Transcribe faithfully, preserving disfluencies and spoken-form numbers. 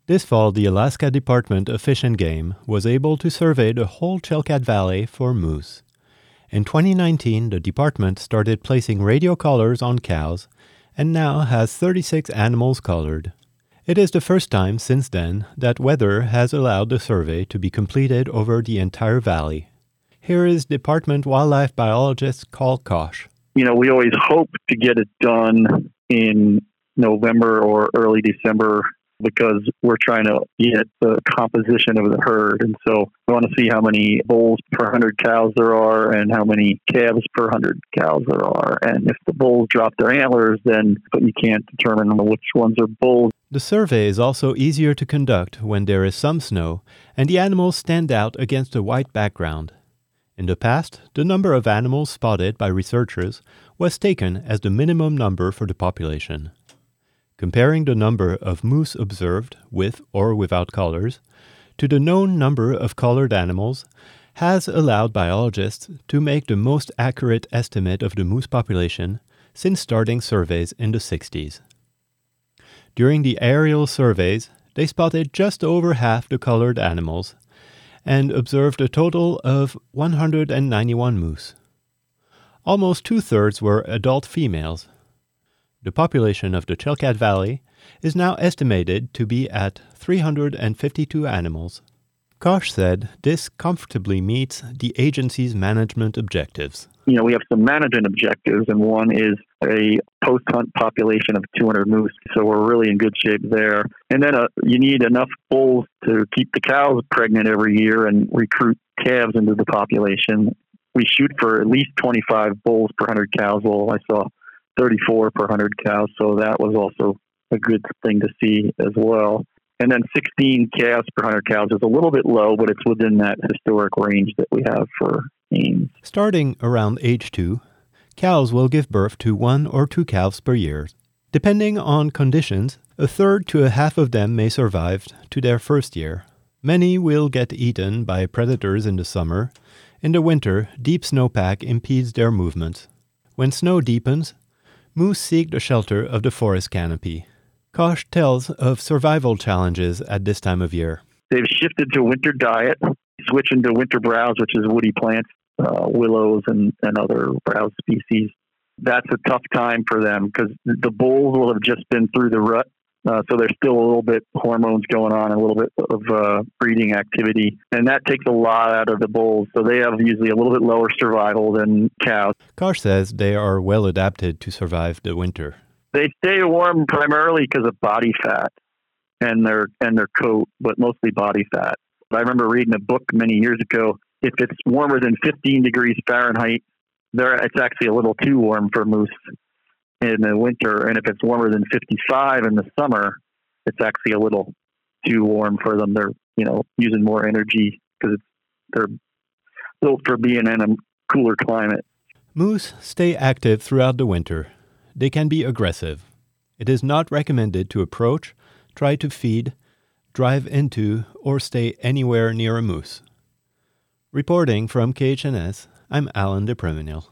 This fall, the Alaska Department of Fish and Game was able to survey the whole Chilkat Valley for moose. In twenty nineteen, the department started placing radio collars on cows and now has thirty-six animals collared. It is the first time since then that weather has allowed the survey to be completed over the entire valley. Here is Department Wildlife Biologist Carl Koch. You know, we always hope to get it done in November or early December because we're trying to get the composition of the herd. And so we want to see how many bulls per one hundred cows there are and how many calves per one hundred cows there are. And if the bulls drop their antlers, then but you can't determine which ones are bulls. The survey is also easier to conduct when there is some snow and the animals stand out against a white background. In the past, the number of animals spotted by researchers was taken as the minimum number for the population. Comparing the number of moose observed with or without collars to the known number of collared animals has allowed biologists to make the most accurate estimate of the moose population since starting surveys in the sixties. During the aerial surveys, they spotted just over half the collared animals and observed a total of one hundred ninety-one moose. Almost two-thirds were adult females. The population of the Chilkat Valley is now estimated to be at three hundred fifty-two animals. Koch said this comfortably meets the agency's management objectives. You know, we have some management objectives, and one is a post-hunt population of two hundred moose, so we're really in good shape there. And then uh, you need enough bulls to keep the cows pregnant every year and recruit calves into the population. We shoot for at least twenty-five bulls per one hundred cows. Well, I saw thirty-four per one hundred cows, so that was also a good thing to see as well. And then sixteen calves per one hundred cows is a little bit low, but it's within that historic range that we have for Ames. Starting around age two, cows will give birth to one or two calves per year. Depending on conditions, a third to a half of them may survive to their first year. Many will get eaten by predators in the summer. In the winter, deep snowpack impedes their movement. When snow deepens, moose seek the shelter of the forest canopy. Koch tells of survival challenges at this time of year. They've shifted to winter diet, switching to winter browse, which is woody plants, uh, willows and, and other browse species. That's a tough time for them because the bulls will have just been through the rut. Uh, so there's still a little bit hormones going on, a little bit of uh, breeding activity. And that takes a lot out of the bulls. So they have usually a little bit lower survival than cows. Koch says they are well adapted to survive the winter. They stay warm primarily because of body fat and their and their coat, but mostly body fat. I remember reading a book many years ago. If it's warmer than fifteen degrees Fahrenheit, there it's actually a little too warm for moose in the winter. And if it's warmer than fifty-five in the summer, it's actually a little too warm for them. They're, you know, using more energy because it's, they're built for being in a cooler climate. Moose stay active throughout the winter. They can be aggressive. It is not recommended to approach, try to feed, drive into, or stay anywhere near a moose. Reporting from K H N S, I'm Alan de Prevenil.